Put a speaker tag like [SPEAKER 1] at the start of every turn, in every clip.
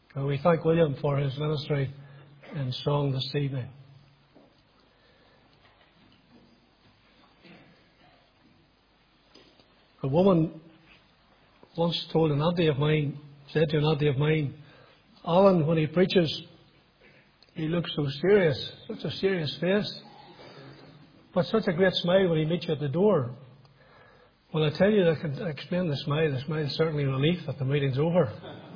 [SPEAKER 1] We thank William for his ministry in song this evening. A woman once told an auntie of mine, said to an auntie of mine, Alan, when he preaches, he looks so serious, such a serious face, but such a great smile when he meets you at the door. Well, I tell you, I can explain the smile. The smile is certainly relief that the meeting's over.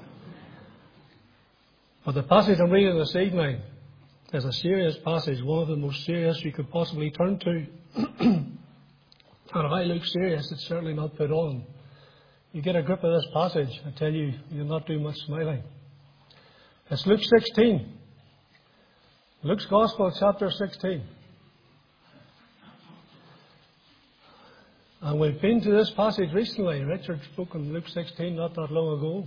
[SPEAKER 1] But the passage I'm reading this evening is a serious passage, one of the most serious you could possibly turn to. And if I look serious, it's certainly not put on. You get a grip of this passage, I tell you, you'll not do much smiling. It's Luke 16. Luke's Gospel, chapter 16. And we've been to this passage recently. Richard spoke in Luke 16 not that long ago.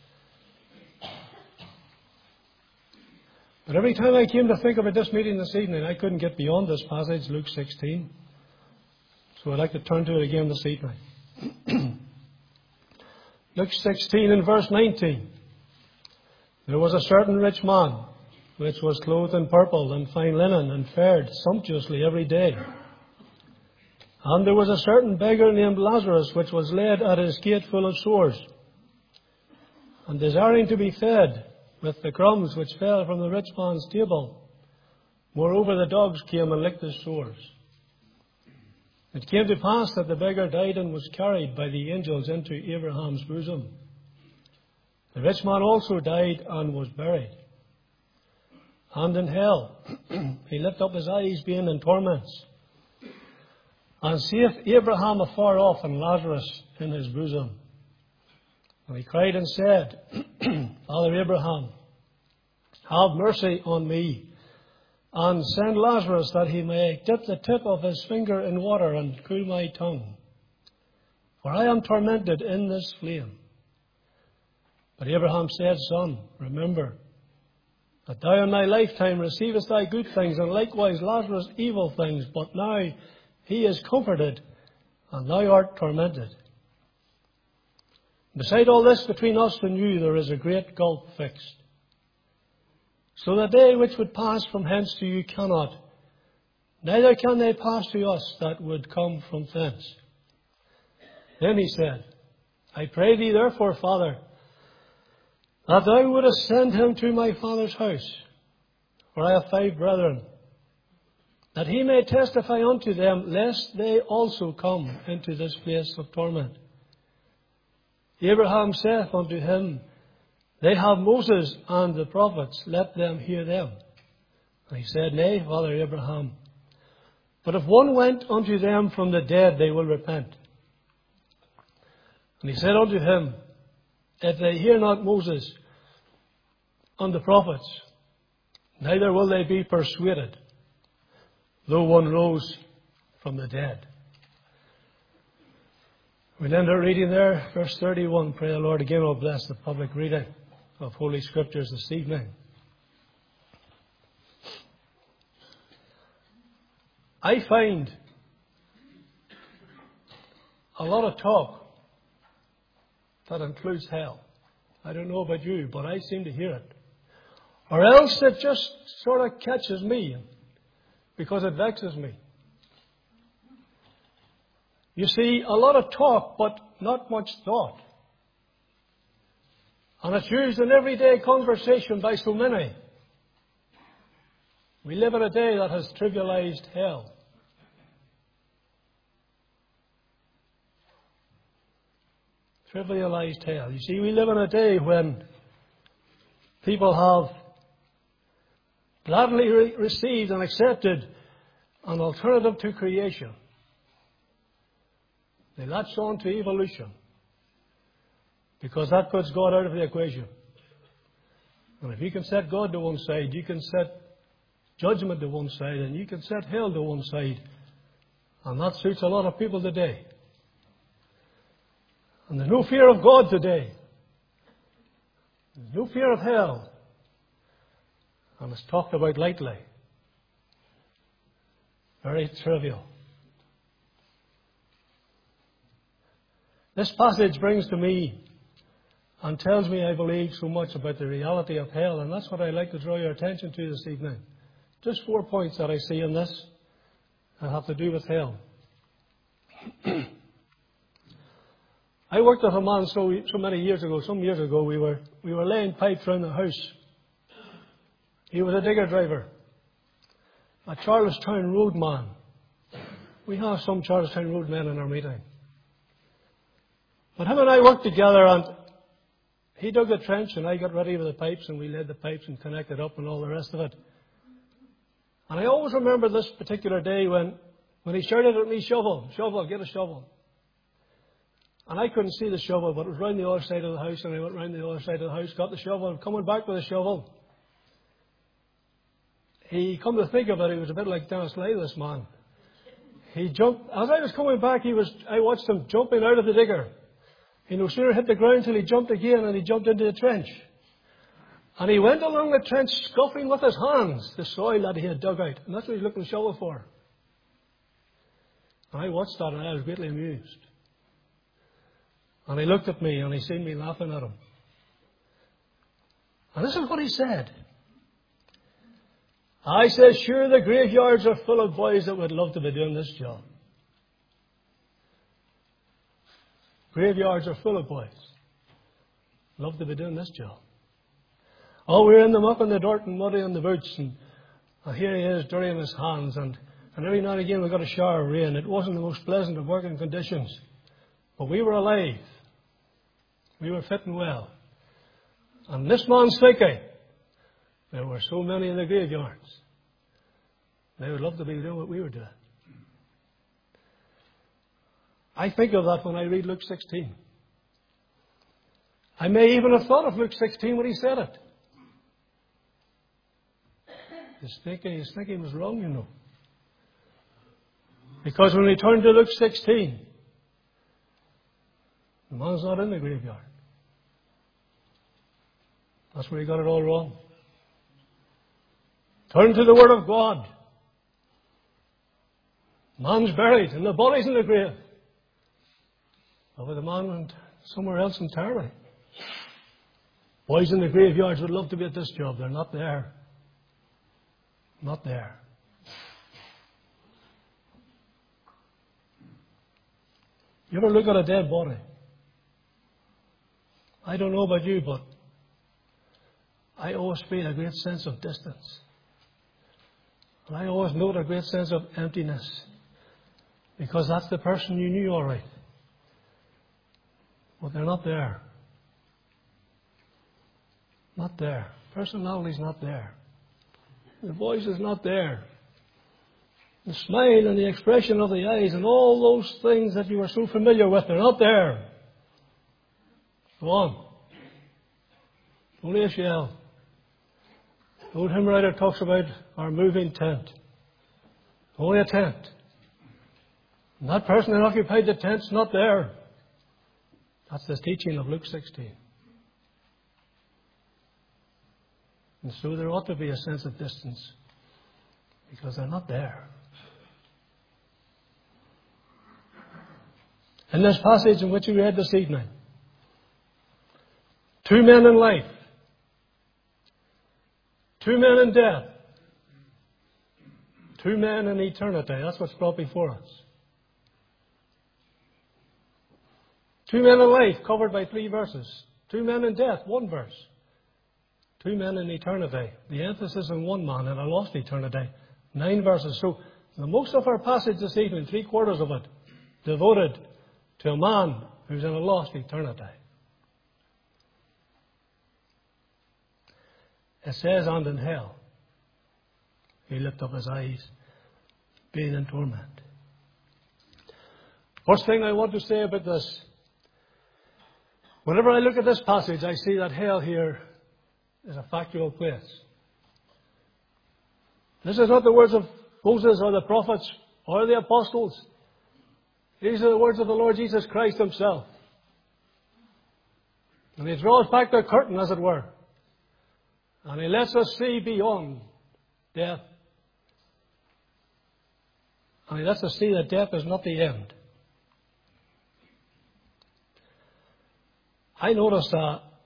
[SPEAKER 1] But every time I came to think about this meeting this evening, I couldn't get beyond this passage, Luke 16. So I'd like to turn to it again this evening. Luke 16 and verse 19. There was a certain rich man, which was clothed in purple and fine linen, and fared sumptuously every day. And there was a certain beggar named Lazarus, which was laid at his gate full of sores, and desiring to be fed with the crumbs which fell from the rich man's table. Moreover, the dogs came and licked his sores. It came to pass that the beggar died and was carried by the angels into Abraham's bosom. The rich man also died and was buried. And in hell he lifted up his eyes, being in torments, and seeth Abraham afar off and Lazarus in his bosom. And he cried and said, Father Abraham, have mercy on me, and send Lazarus that he may dip the tip of his finger in water and cool my tongue. For I am tormented in this flame. But Abraham said, Son, remember that thou in thy lifetime receivest thy good things, and likewise Lazarus evil things. But now he is comforted, and thou art tormented. Beside all this, between us and you, there is a great gulf fixed. So that they which would pass from hence to you cannot, neither can they pass to us that would come from thence. Then he said, I pray thee therefore, Father, that thou wouldest send him to my father's house, for I have 5 brethren, that he may testify unto them, lest they also come into this place of torment. Abraham saith unto him, They have Moses and the prophets, let them hear them. And he said, Nay, Father Abraham, but if one went unto them from the dead, they will repent. And he said unto him, If they hear not Moses and the prophets, neither will they be persuaded, though one rose from the dead. We'll end our reading there, verse 31. Pray the Lord again will bless the public reading of Holy Scriptures this evening. I find a lot of talk that includes hell. I don't know about you, but I seem to hear it. Or else it just sort of catches me because it vexes me. You see, a lot of talk, but not much thought. And it's used in everyday conversation by so many. We live in a day that has trivialized hell. Trivialized hell. You see, we live in a day when people have gladly received and accepted an alternative to creation. They latch on to evolution because that puts God out of the equation. And if you can set God to one side, you can set judgment to one side, and you can set hell to one side. And that suits a lot of people today. And there's no fear of God today. There's no fear of hell. And it's talked about lightly. Very trivial. This passage brings to me and tells me, I believe, so much about the reality of hell. And that's what I'd like to draw your attention to this evening. Just 4 points that I see in this that have to do with hell. I worked with a man so many years ago. Some years ago, we were laying pipes around the house. He was a digger driver, a Charlestown Road man. We have some Charlestown Road men in our meeting. But him and I worked together, and he dug the trench and I got ready with the pipes, and we laid the pipes and connected up and all the rest of it. And I always remember this particular day when he shouted at me, "Shovel, shovel, get a shovel." And I couldn't see the shovel, but it was round the other side of the house, and I went round the other side of the house, got the shovel, and coming back with the shovel. He, come to think of it, he was a bit like Dennis Lay, this man. He jumped, as I was coming back, I watched him jumping out of the digger. He no sooner hit the ground till he jumped again, and he jumped into the trench. And he went along the trench scuffing with his hands the soil that he had dug out. And that's what he's looking to shovel for. And I watched that, and I was greatly amused. And he looked at me, and he seen me laughing at him. And this is what he said. I said, "Sure, the graveyards are full of boys that would love to be doing this job." Graveyards are full of boys. Love to be doing this job. Oh, we're in them up in the dirt and muddy on the boots, and here he is dirtying his hands, and every now and again we got a shower of rain. It wasn't the most pleasant of working conditions. But we were alive. We were fitting well. And this man's thinking, there were so many in the graveyards. They would love to be doing what we were doing. I think of that when I read Luke 16. I may even have thought of Luke 16 when he said it. His thinking was wrong, you know. Because when we turn to Luke 16, the man's not in the graveyard. That's where he got it all wrong. Turn to the Word of God. Man's buried and the body's in the grave. But the man went somewhere else entirely. Boys in the graveyards would love to be at this job. They're not there. Not there. You ever look at a dead body? I don't know about you, but I always feel a great sense of distance. And I always note a great sense of emptiness. Because that's the person you knew all right. But they're not there. Not there. Personality's not there. The voice is not there. The smile and the expression of the eyes and all those things that you were so familiar with, they're not there. Go on. Only a shell. The old hymn writer talks about our moving tent. Only a tent. And that person that occupied the tent's not there. That's the teaching of Luke 16. And so there ought to be a sense of distance because they're not there. In this passage in which we read this evening, two men in life, two men in death, two men in eternity. That's what's brought before us. Two men in life covered by 3 verses. Two men in death, 1 verse. Two men in eternity. The emphasis on one man in a lost eternity. 9 verses. So the most of our passage this evening, 3/4 of it, devoted to a man who's in a lost eternity. It says, and in hell, he lifted up his eyes, being in torment. First thing I want to say about this, whenever I look at this passage, I see that hell here is a factual place. This is not the words of Moses or the prophets or the apostles. These are the words of the Lord Jesus Christ himself. And he draws back the curtain, as it were. And he lets us see beyond death. And he lets us see that death is not the end. I noticed that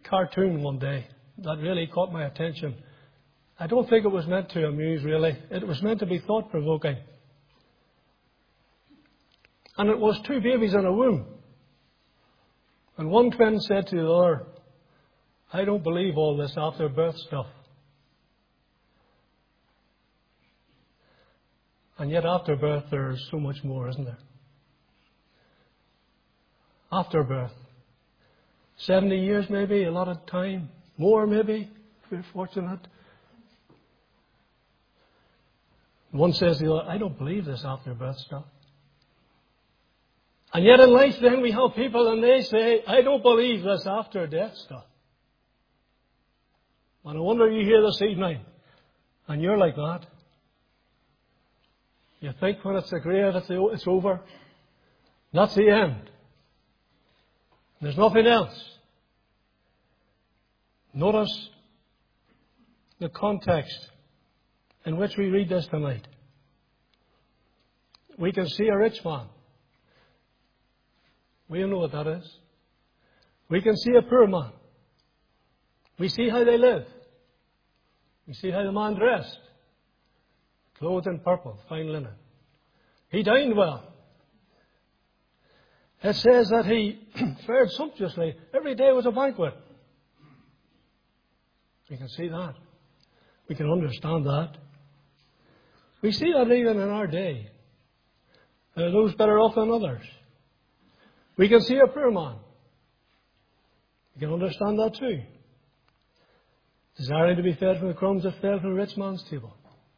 [SPEAKER 1] cartoon one day that really caught my attention. I don't think it was meant to amuse, really. It was meant to be thought-provoking. And it was two babies in a womb. And one twin said to the other, I don't believe all this after-birth stuff. And yet after birth there's so much more, isn't there? After birth. 70 years maybe, a lot of time. More maybe, if we're fortunate. One says to the other, I don't believe this after-birth stuff. And yet in life then we have people and they say, I don't believe this after-death stuff. And I wonder you here this evening, and you're like that. You think when it's a grave, it's over. That's the end. There's nothing else. Notice the context in which we read this tonight. We can see a rich man. We know what that is. We can see a poor man. We see how they live. We see how the man dressed. Clothed in purple, fine linen. He dined well. It says that he fared sumptuously. Every day was a banquet. We can see that. We can understand that. We see that even in our day. There are those better off than others. We can see a poor man. We can understand that too. Desiring to be fed from the crumbs that fell from the rich man's table.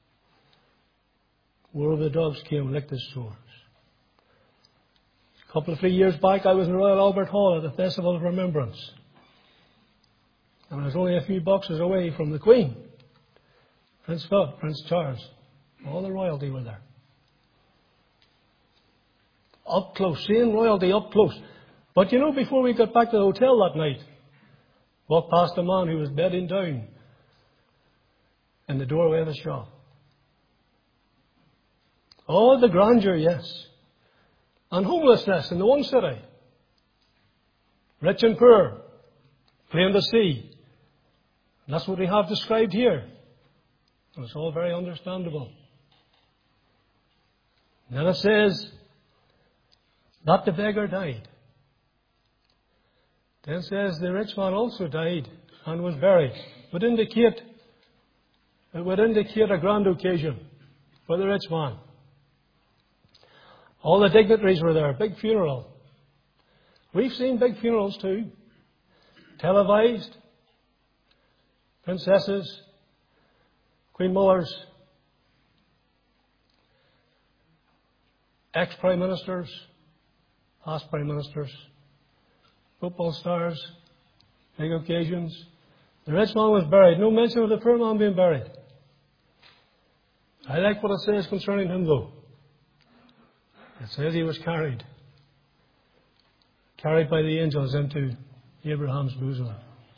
[SPEAKER 1] Where the dogs came and licked his sores. A couple of 3 years back, I was in Royal Albert Hall at the Festival of Remembrance. And I was only a few boxes away from the Queen. Prince Philip, Prince Charles. All the royalty were there. Up close, seeing royalty up close. But you know, before we got back to the hotel that night, walked past a man who was bedding down in the doorway of the shop. Oh, the grandeur, yes. And homelessness in the one city. Rich and poor, plain to see. And that's what we have described here. And it's all very understandable. And then it says that the beggar died. Then it says the rich man also died and was buried. It would indicate a grand occasion for the rich man. All the dignitaries were there. Big funeral. We've seen big funerals too. Televised. Princesses. Queen mothers. Ex-prime ministers. Past prime ministers. Football stars. Big occasions. The rich man was buried. No mention of the poor man being buried. I like what it says concerning him though. It says he was carried by the angels into Abraham's bosom.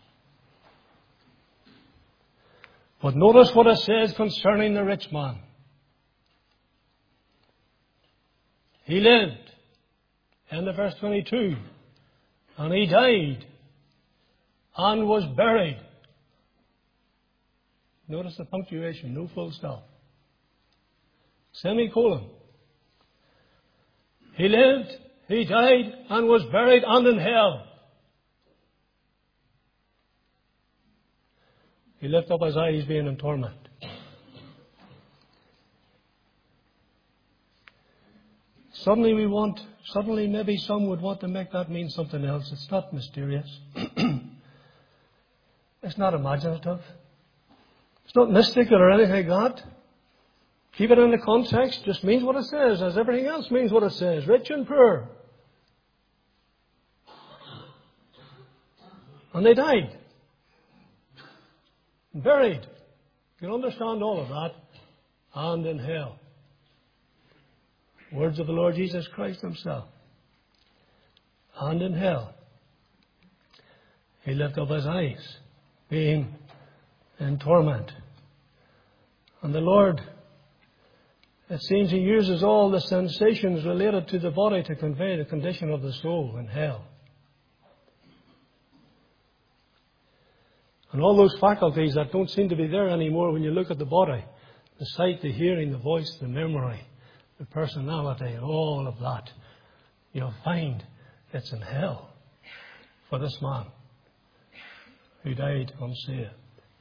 [SPEAKER 1] But notice what it says concerning the rich man. He lived, in the verse 22, and he died and was buried. Notice the punctuation, no full stop. Semicolon. He lived, he died, and was buried, and in hell. He lifted up his eyes being in torment. Suddenly maybe some would want to make that mean something else. It's not mysterious. It's not imaginative. It's not mystical or anything like that. Keep it in the context, just means what it says, as everything else means what it says. Rich and poor. And they died. Buried. You can understand all of that. And in hell. Words of the Lord Jesus Christ himself. And in hell. He lifted up his eyes, being in torment. And the Lord, it seems he uses all the sensations related to the body to convey the condition of the soul in hell. And all those faculties that don't seem to be there anymore when you look at the body, the sight, the hearing, the voice, the memory, the personality, all of that, you'll find it's in hell for this man who died unsaved.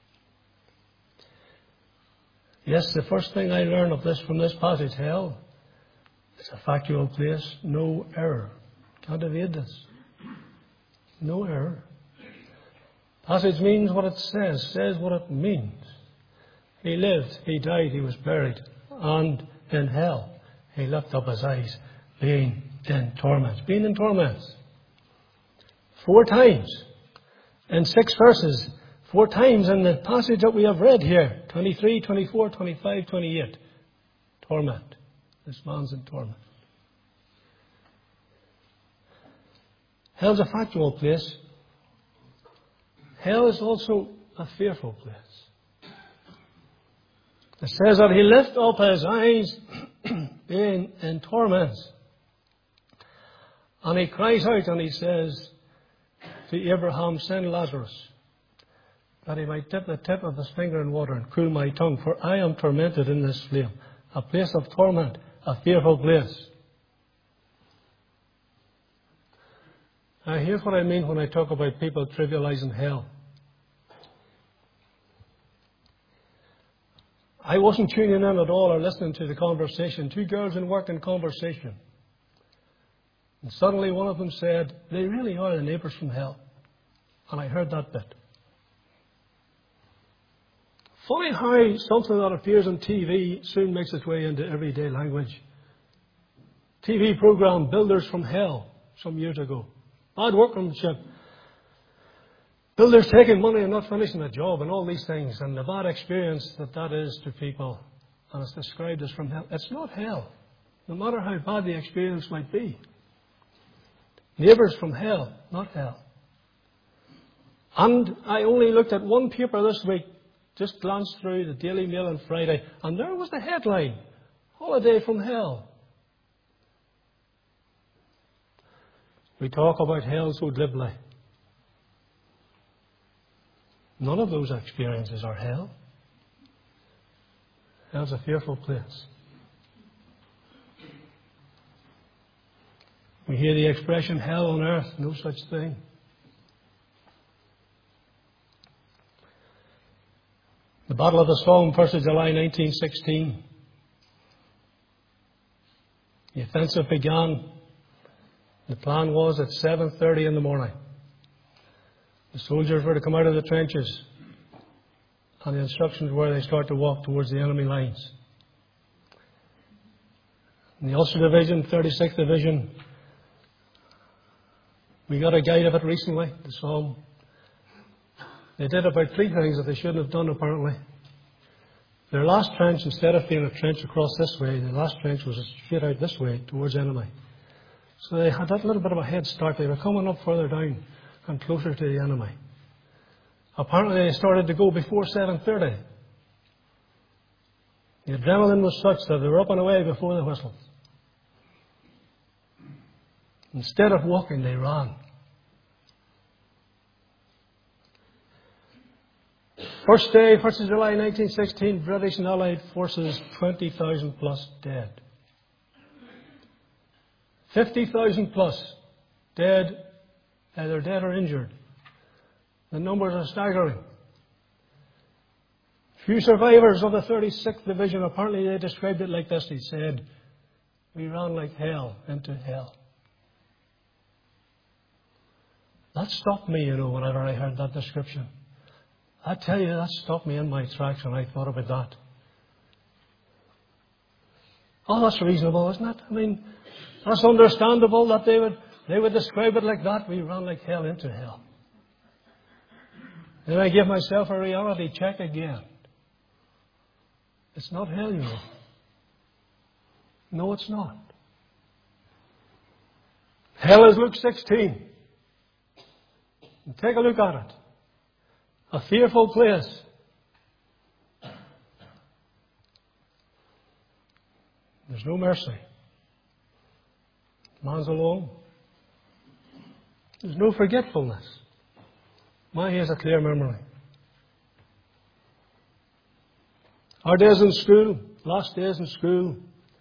[SPEAKER 1] Yes, the first thing I learned of this from this passage, hell, it's a factual place, no error. Can't evade this. No error. Passage means what it says what it means. He lived, he died, he was buried, and in hell he lifted up his eyes, being in torments. Being in torments. 4 times in 6 verses. 4 times in the passage that we have read here. 23, 24, 25, 28. Torment. This man's in torment. Hell's a factual place. Hell is also a fearful place. It says that he lifted up his eyes being in torments. And he cries out and he says to Abraham, send Lazarus, that he might dip the tip of his finger in water and cool my tongue, for I am tormented in this flame. A place of torment, a fearful place. Now here's what I mean when I talk about people trivializing hell. I wasn't tuning in at all or listening to the conversation. 2 girls in work in conversation. And suddenly one of them said, they really are the neighbours from hell. And I heard that bit. Funny how something that appears on TV soon makes its way into everyday language. TV program Builders from Hell some years ago. Bad workmanship. Builders taking money and not finishing the job and all these things. And the bad experience that is to people. And it's described as from hell. It's not hell. No matter how bad the experience might be. Neighbours from hell, not hell. And I only looked at one paper this week. Just glanced through the Daily Mail on Friday. And there was the headline. Holiday from hell. We talk about hell so glibly. None of those experiences are hell. Hell's a fearful place. We hear the expression hell on earth, no such thing. The Battle of the Somme, 1st of July 1916. The offensive began. The plan was at 7:30 in the morning. The soldiers were to come out of the trenches, and the instructions were they start to walk towards the enemy lines. In the Ulster Division, 36th Division, we got a guide of it recently, the Somme. They did about 3 things that they shouldn't have done, apparently. Their last trench, instead of being a trench across this way, the last trench was straight out this way towards enemy. So they had that little bit of a head start. They were coming up further down and closer to the enemy. Apparently they started to go before 7:30. The adrenaline was such that they were up and away before the whistle. Instead of walking, they ran. First day, 1st of July 1916, British and Allied forces, 20,000 plus dead. 50,000 plus dead, either dead or injured. The numbers are staggering. Few survivors of the 36th Division, apparently they described it like this. He said, we ran like hell into hell. That stopped me, whenever I heard that description. I tell you, that stopped me in my tracks when I thought about that. Oh, that's reasonable, isn't it? I mean, that's understandable that they would describe it like that. We ran like hell into hell. Then I give myself a reality check again. It's not hell, No, it's not. Hell is Luke 16. And take a look at it. A fearful place. There's no mercy. Man's alone. There's no forgetfulness. My, he has a clear memory. Our days in school, last days in school,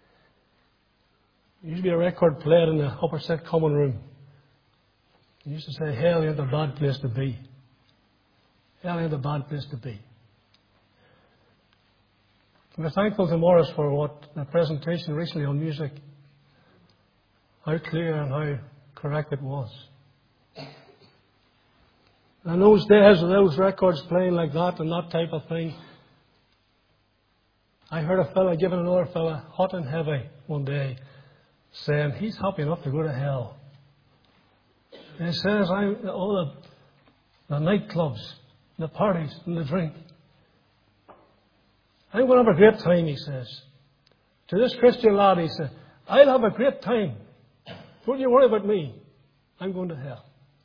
[SPEAKER 1] there used to be a record played in the upper set common room. They used to say, hell ain't a bad place to be. Hell ain't a bad place to be. We're thankful to Morris for what the presentation recently on music, how clear and how correct it was. And those days with those records playing like that and that type of thing, I heard a fella giving another fella hot and heavy one day, saying he's happy enough to go to hell. And he says, all the nightclubs, the parties and the drink, I'm going to have a great time, he says. To this Christian lad, he said, I'll have a great time. Don't you worry about me. I'm going to hell.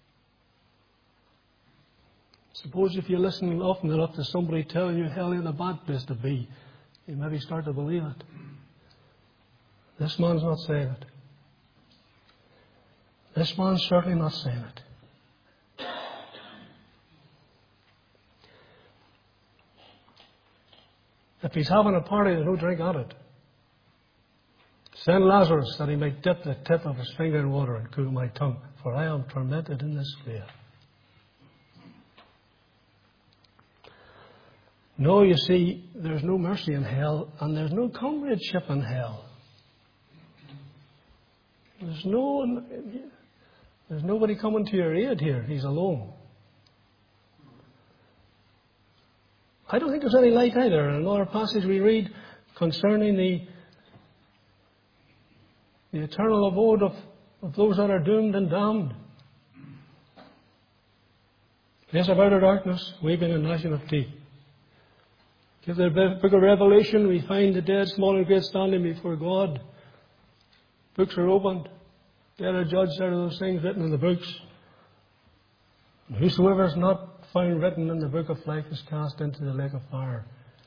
[SPEAKER 1] Suppose if you listen often enough to somebody telling you hell ain't a bad place to be, you maybe start to believe it. This man's not saying it. This man's certainly not saying it. If he's having a party, there's no drink at it. Send Lazarus that he might dip the tip of his finger in water and cool my tongue, for I am tormented in this flame. No, you see, there's no mercy in hell, and there's no comradeship in hell. There's nobody coming to your aid here. He's alone. I don't think there's any light either. In another passage we read concerning the eternal abode of those that are doomed and damned. Yes, about our darkness, weeping and gnashing of teeth. Give the book of Revelation, we find the dead, small and great, standing before God. Books are opened. They are judged out of those things written in the books. And whosoever is not found written in the book of life is cast into the lake of fire.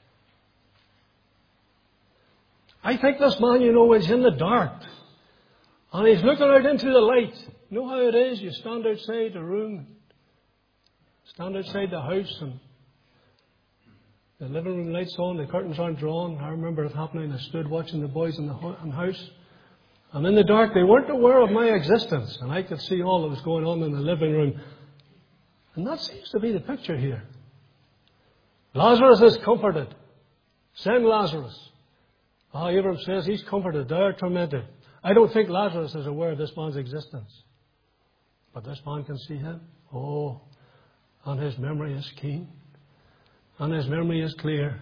[SPEAKER 1] I think this man, is in the dark. And he's looking out into the light. You know how it is? You stand outside the room, stand outside the house, and the living room lights on, the curtains aren't drawn. I remember it happening. I stood watching the boys in the house. And in the dark, they weren't aware of my existence. And I could see all that was going on in the living room. And that seems to be the picture here. Lazarus is comforted. Send Lazarus. Abram says he's comforted. They are tormented. I don't think Lazarus is aware of this man's existence. But this man can see him. Oh, and his memory is keen. And his memory is clear.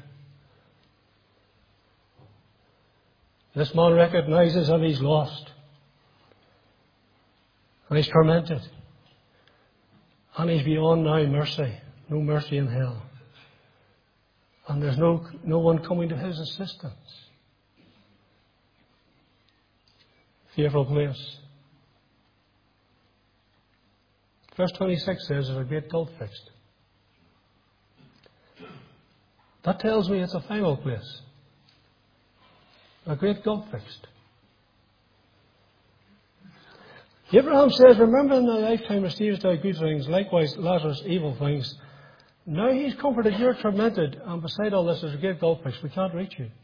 [SPEAKER 1] This man recognizes that he's lost. And he's tormented. And he's beyond now mercy. No mercy in hell. And there's no one coming to his assistance. Fearful place. Verse 26 says there's a great gulf fixed. That tells me it's a final place. A great gulf fixed. Abraham says, remember in thy lifetime receivest thou good things, likewise Lazarus evil things. Now he's comforted, you're tormented, and beside all this there's a great gulf fixed. We can't reach you.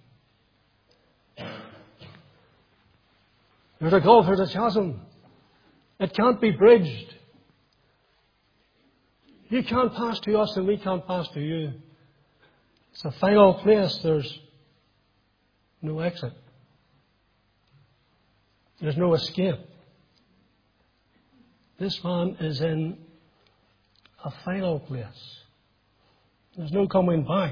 [SPEAKER 1] There's a gulf, there's a chasm. It can't be bridged. You can't pass to us and we can't pass to you. It's a final place. There's no exit. There's no escape. This man is in a final place. There's no coming back.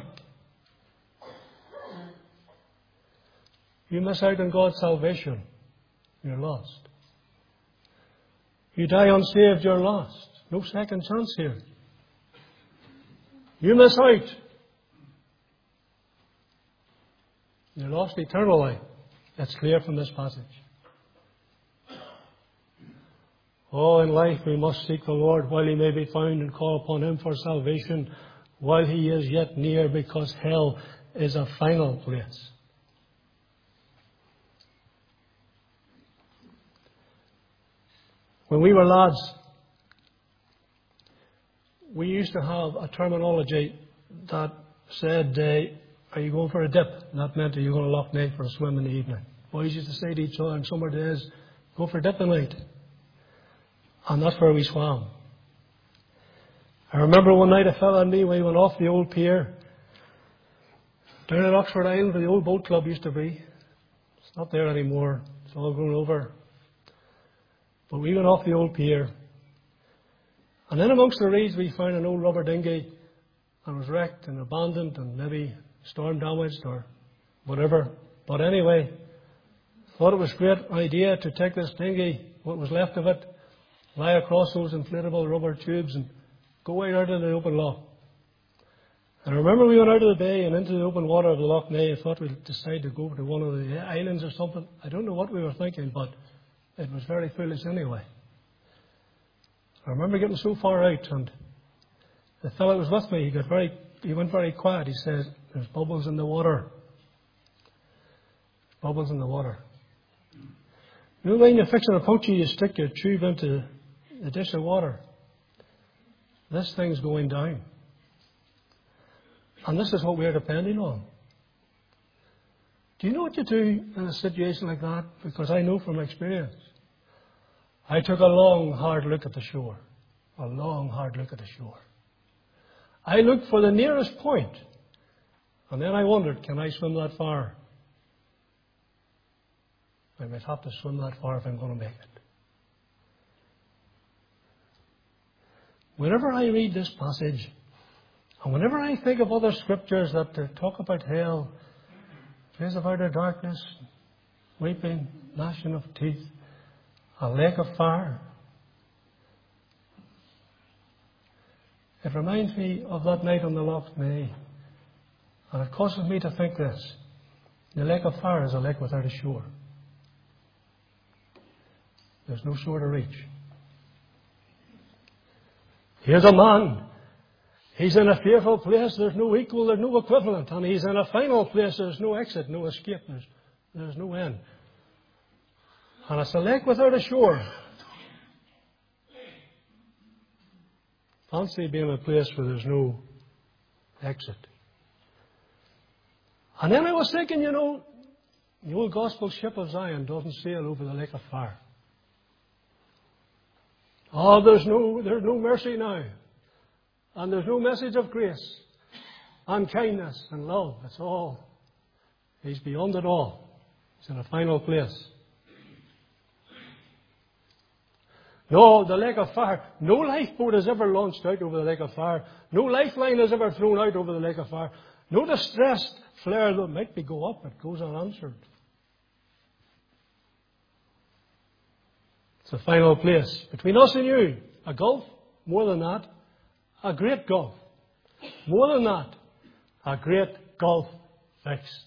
[SPEAKER 1] You miss out on God's salvation, you're lost. You die unsaved, you're lost. No second chance here. You miss out. You're lost eternally. That's clear from this passage. Oh, in life we must seek the Lord while He may be found and call upon Him for salvation while He is yet near, because hell is a final place. When we were lads, we used to have a terminology that said, are you going for a dip? And that meant, are you going to Loch Ness for a swim in the evening? Boys used to say to each other on summer days, go for a dip tonight. And that's where we swam. I remember one night a fella and me, we went off the old pier down at Oxford Island where the old boat club used to be. It's not there anymore. It's all grown over. But we went off the old pier. And then amongst the reeds we found an old rubber dinghy and it was wrecked and abandoned and maybe storm damaged or whatever. But anyway, thought it was a great idea to take this dinghy, what was left of it, lie across those inflatable rubber tubes and go right out into the open loch. And I remember we went out of the bay and into the open water of the Loch Ness. I thought we'd decide to go to one of the islands or something. I don't know what we were thinking, but it was very foolish anyway. I remember getting so far out, and the fellow who was with me, he went very quiet. He said, there's bubbles in the water. There's bubbles in the water. You know when you're fixing a puncture, you stick your tube into a dish of water. This thing's going down. And this is what we're depending on. Do you know what you do in a situation like that? Because I know from experience. I took a long, hard look at the shore. A long, hard look at the shore. I looked for the nearest point. And then I wondered, can I swim that far? I might have to swim that far if I'm going to make it. Whenever I read this passage, and whenever I think of other scriptures that talk about hell, place of outer darkness, weeping, gnashing of teeth, a lake of fire, it reminds me of that night on the Loch Ness, and it causes me to think this. The lake of fire is a lake without a shore. There's no shore to reach. Here's a man. He's in a fearful place. There's no equal, there's no equivalent. And he's in a final place. There's no exit, no escape. There's no end. And it's a lake without a shore. Fancy being in a place where there's no exit. And then I was thinking, the old gospel ship of Zion doesn't sail over the lake of fire. Oh, there's no mercy now. And there's no message of grace and kindness and love. It's all. He's beyond it all. He's in a final place. No, the lake of fire. No lifeboat has ever launched out over the lake of fire. No lifeline has ever thrown out over the lake of fire. No distressed flare that might be go up. It goes unanswered. It's a final place. Between us and you, a gulf, more than that, a great gulf. More than that, a great gulf fixed.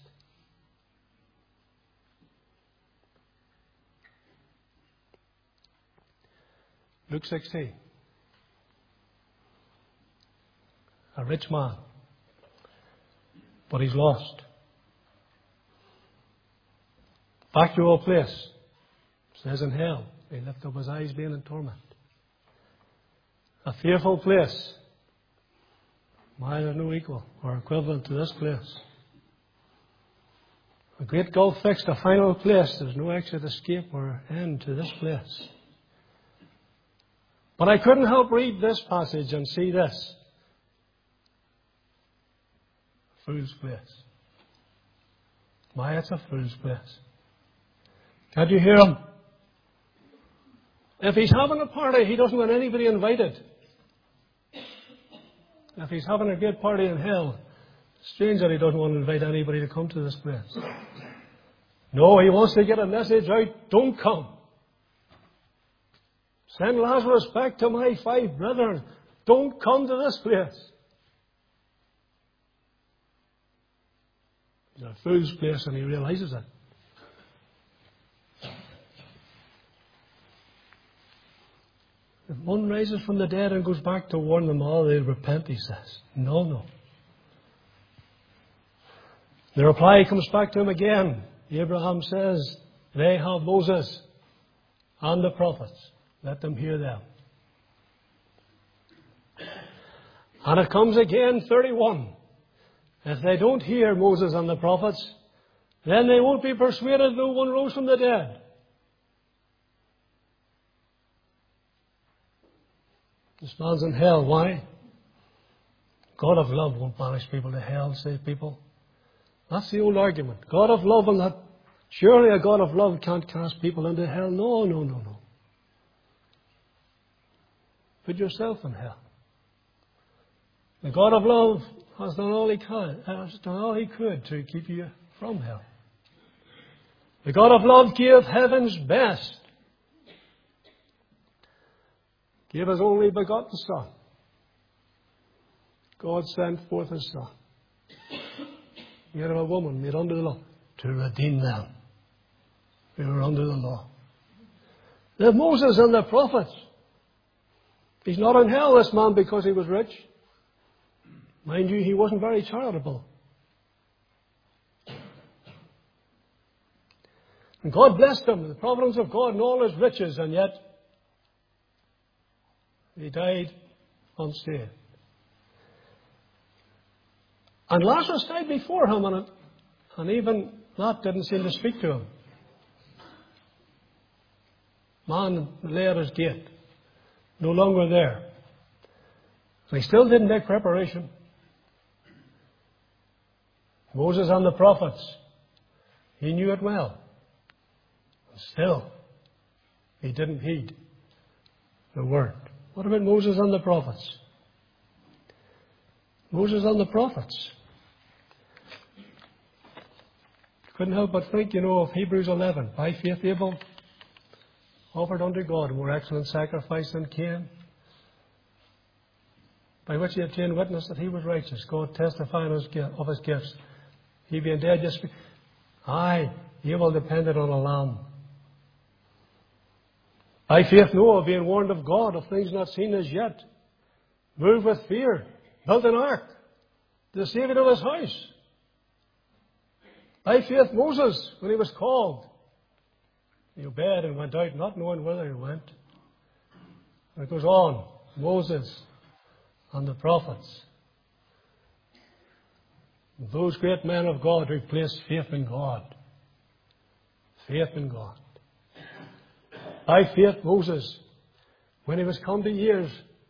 [SPEAKER 1] Luke 16. A rich man. But he's lost. Back to our place. It says in hell. He lifted up his eyes being in torment. A fearful place. Why, there's no equal or equivalent to this place. A great gulf fixed, a final place. There's no exit, escape or end to this place. But I couldn't help read this passage and see this. Fool's place. Why, it's a fool's place. Can't you hear him? If he's having a party, he doesn't want anybody invited. If he's having a great party in hell, strange that he doesn't want to invite anybody to come to this place. No, he wants to get a message out. Don't come. Send Lazarus back to my 5 brethren. Don't come to this place. It's a fool's place and he realizes it. If one rises from the dead and goes back to warn them all, they'll repent, he says. No. The reply comes back to him again. Abraham says, they have Moses and the prophets. Let them hear them. And it comes again, 31. If they don't hear Moses and the prophets, then they won't be persuaded no one rose from the dead. This man's in hell. Why? God of love won't banish people to hell, say people. That's the old argument. God of love and that. Surely a God of love can't cast people into hell. No, no, no, no. Put yourself in hell. The God of love has done all he could to keep you from hell. The God of love gave heaven's best. Gave His only begotten Son. God sent forth His Son. Yet of a woman made under the law to redeem them who were under the law. The Moses and the prophets. He's not in hell, this man, because he was rich. Mind you, he wasn't very charitable. And God blessed him, the providence of God and all his riches, and yet he died unsaved. And Lazarus died before him, and even that didn't seem to speak to him. Man lay at his gate, no longer there. And he still didn't make preparation. Moses and the prophets, he knew it well. And still, he didn't heed the word. What about Moses and the prophets? Moses and the prophets. Couldn't help but think, of Hebrews 11. By faith Abel offered unto God a more excellent sacrifice than Cain, by which he obtained witness that he was righteous, God testifying of his gifts. He being dead, Abel depended on a lamb. By faith Noah, being warned of God of things not seen as yet, moved with fear, built an ark, the saving of his house. By faith Moses, when he was called, he obeyed and went out, not knowing whither he went. And it goes on, Moses and the prophets. Those great men of God who placed faith in God. Faith in God. By faith Moses, when he was come to years,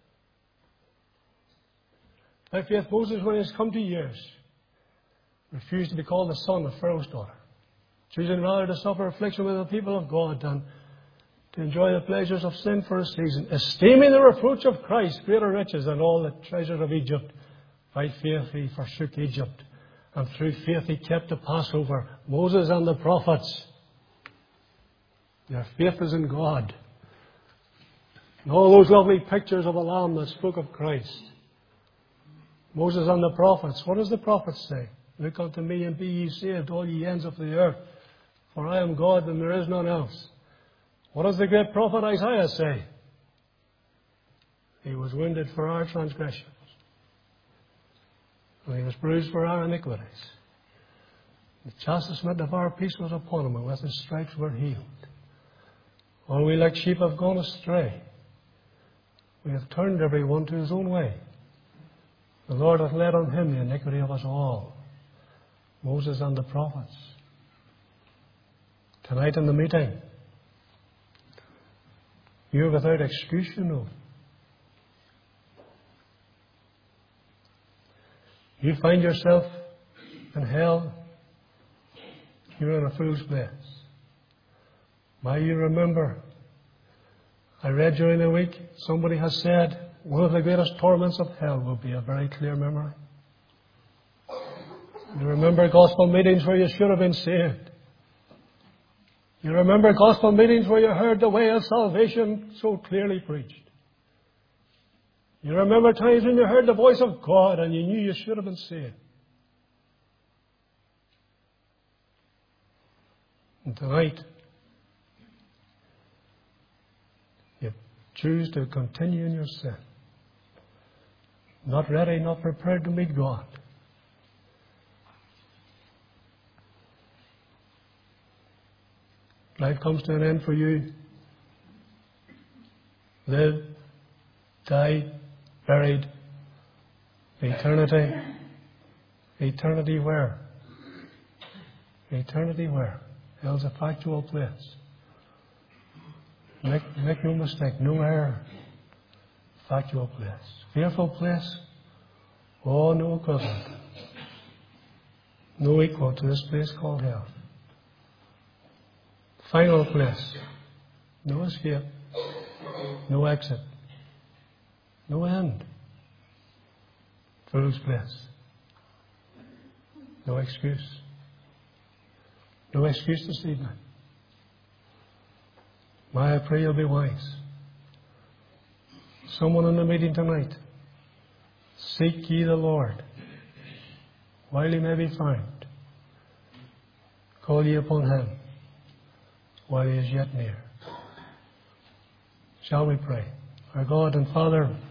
[SPEAKER 1] refused to be called the son of Pharaoh's daughter, choosing rather to suffer affliction with the people of God than to enjoy the pleasures of sin for a season, esteeming the reproach of Christ greater riches than all the treasures of Egypt. By faith he forsook Egypt, and through faith he kept the Passover. Moses and the prophets, their faith is in God. And all those lovely pictures of a lamb that spoke of Christ. Moses and the prophets. What does the prophet say? Look unto me and be ye saved, all ye ends of the earth. For I am God and there is none else. What does the great prophet Isaiah say? He was wounded for our transgressions, and he was bruised for our iniquities. The chastisement of our peace was upon him, and with his stripes we're healed. All we like sheep have gone astray. We have turned every one to his own way. The Lord hath laid on him the iniquity of us all. Moses and the prophets. Tonight in the meeting, you're without excuse, You find yourself in hell, you're in a fool's place. Why, you remember, I read during the week, somebody has said, one of the greatest torments of hell will be a very clear memory. You remember gospel meetings where you should have been saved. You remember gospel meetings where you heard the way of salvation so clearly preached. You remember times when you heard the voice of God and you knew you should have been saved. And tonight, you choose to continue in your sin. Not ready, not prepared to meet God. Life comes to an end for you. Live, die, buried, eternity Eternity where? Eternity where? Hell's a factual place. Make no mistake, no error. Factual place. Fearful place? Oh, no equivalent. No equal to this place called hell. Final place. No escape. No exit. No end. Fool's place. No excuse. No excuse this evening. May I pray you'll be wise. Someone in the meeting tonight, seek ye the Lord while he may be found. Call ye upon him while he is yet near. Shall we pray? Our God and Father,